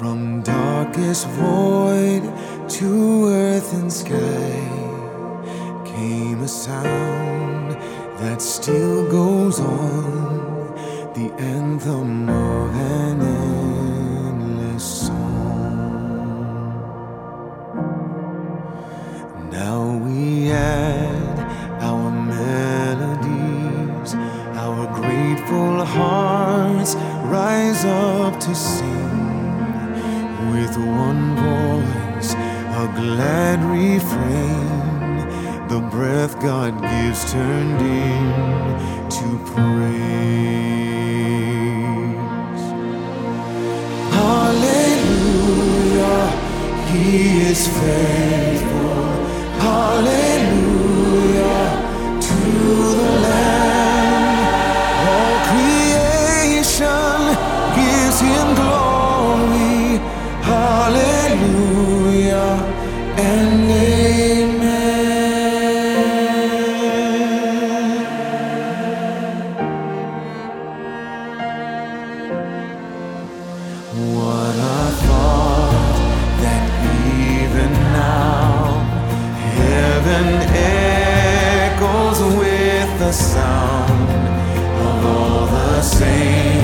From darkest void to earth and sky came a sound that still goes on, the anthem of an endless song. Now we add our melodies, our grateful hearts rise up to sing. With one voice, a glad refrain, the breath God gives turned into praise. Hallelujah, He is faithful. Hallelujah to the Lamb. All creation gives Him glory. Hallelujah and amen. What a thought that even now heaven echoes with the sound of all the saints